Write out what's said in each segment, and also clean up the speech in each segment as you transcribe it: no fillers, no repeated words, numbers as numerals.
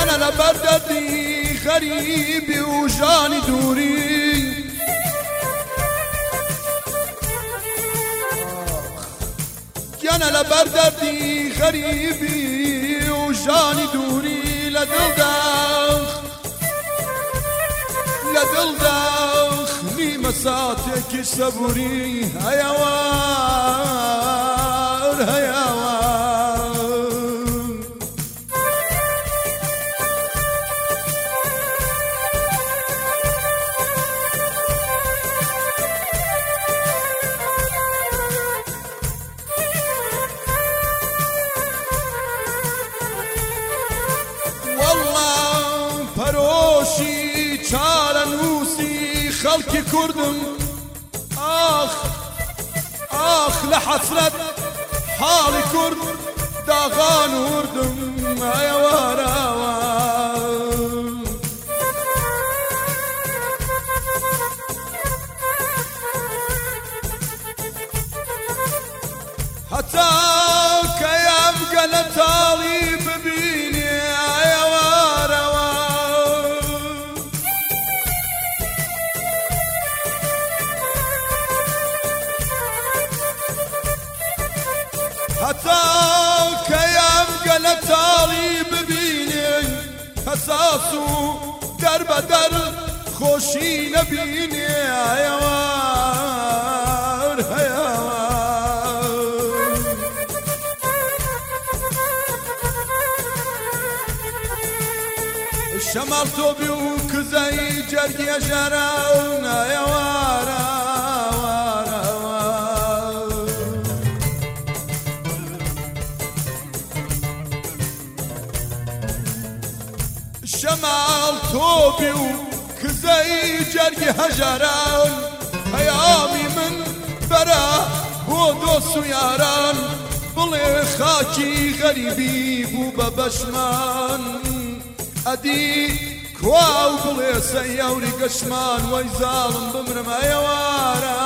گیانە لە بەردەردی غەریبی و ژانی دووری گیانە لە بەردەردی غەریبی و ژانی دووری لە دڵدا نیمە ساتێکی سەبووری هەیەوار چارە نووسی خەڵکی کوردم ئاخ لە حەسرەت حاڵی کورد داغان وردم ئەوارەوە هەتا کە یامگە لە تاڵی ببینێ هەتا کە یامگە لە تاڵی ببینێ هەساس و دەربەدەر خۆشی نەبینێ هەیەوار شەماڵ تۆبی و کزەی جەرگی ئەژەرەون هەیەوارە شەماڵ تۆبی و کزەی جەرگی هەژاران هەیامی من بەرە بۆ دۆست و یاران بڵێ خاکی غەریبی بوو بە بەشمان ئەدی کوا و بڵێ سەیاوری گەشمان وەی زاڵم بمرم ئەیەوارە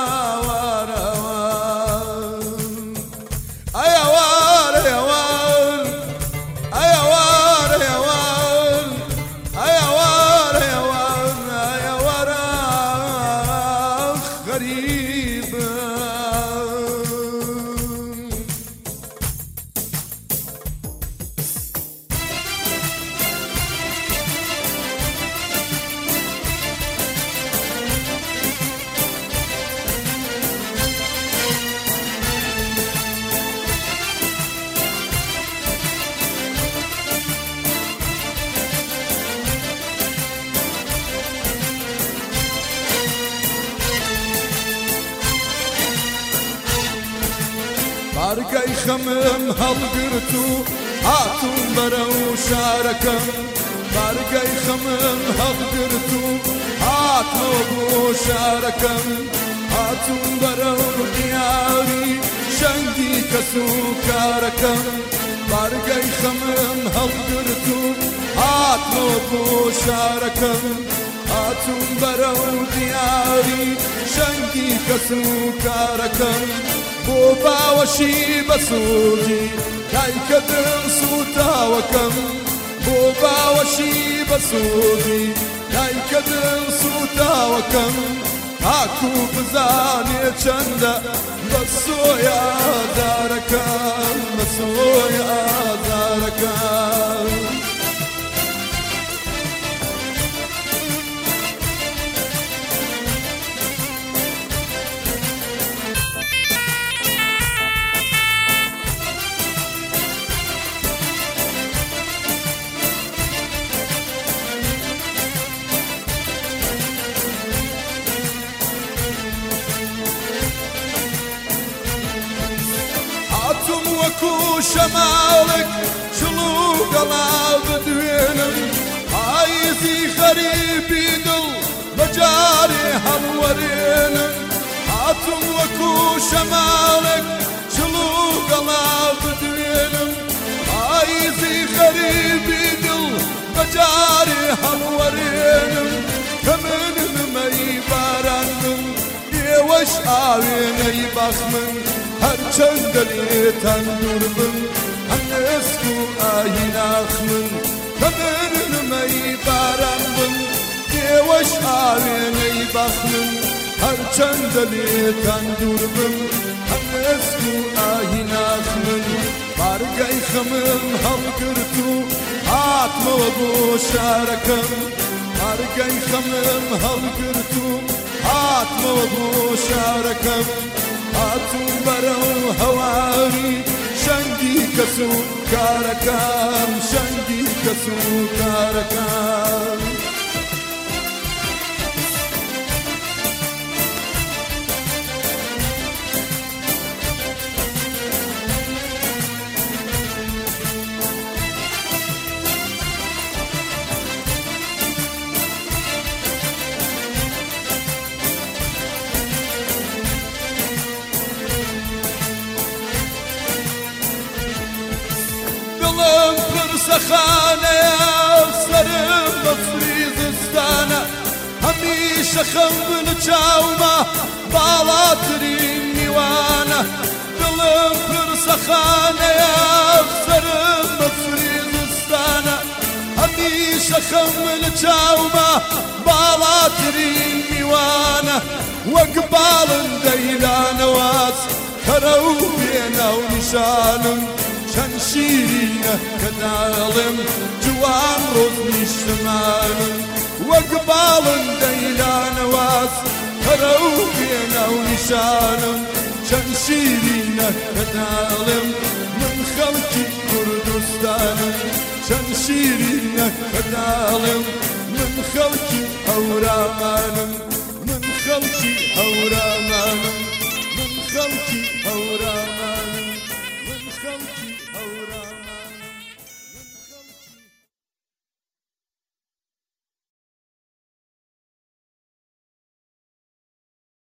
بارگەی خەمم هەڵگرت و هاتوون بەرەو شارەکەم بارگەی خەمم هەڵگرت و هاتمەوە بۆ شارەکەم هاتوون بەرەو دیاری شەنگی کەس و کارەکەم بارگەی خەمم هەڵگرت و هاتمەوە بۆ شارەکەم هاتوون بەرەو دیاری شەنگی کەس و کارەکەم بۆ باوەشی بەسوودی کایکە دڵ سوتاوەکەم بۆ باوەشی بەسوودی کایکە دڵ سوتاوەکەم هاکو بزانێ چەندە بەسۆی ئازارەکەم بەسۆی ئازارەکەم وەکو شەماڵێک شڵ و گەڵاو بدوێنم ئایزی غەریبی دڵ بەجارێ هەڵوەرێنم هاتوم وەکو شەماڵێک شڵ و گەڵاو بدوێنم ئایزی غەریبی دڵ بەجارێ هەڵوەرێنم کە منم مەی بارانم ئێوەش ئاوێنەی بەخمن هەرچەندە لێتان دوور بم هەنێسک و ئاهی ناخمن کە منم ناوێنەی باخ من هەرچەندە لێتان دوور بم هەنەسک و ئاهیناخ من بارگای خەمم هەڵگرت و هاتمەوە بۆ شارەکەم بارگای خەمم هەڵگرت و هاتمەوە بۆ شارەکەم هاتووم بەرەو هەواری شەنگی کەس و کارەکەم شەنگی کەس و کارەکەم دڵم پرسەخانەیە سەرم بە فریزستانە هەمیشە خەم لە چاومە باڵاترین میوانە دڵم پرسەخانەیە سەرم بە فریزستانە هەمیشە خەم لە چاومە باڵاترین میوانە وەک باڵندەی لانەواز کەرە و بێناو نیشانم چەند شیرینە کە داڵێم جوان ڕۆژ نیشتمانم وەک باڵندەی لانەواز کەرە و بێناو نیشانم چەند شیرینە کە داڵێم من خەڵکی کوردستانم چەند شیرینە کە داڵێم من خەڵکی هەورامانم من خەڵکی هەورامانم من خەڵکی هەورامانم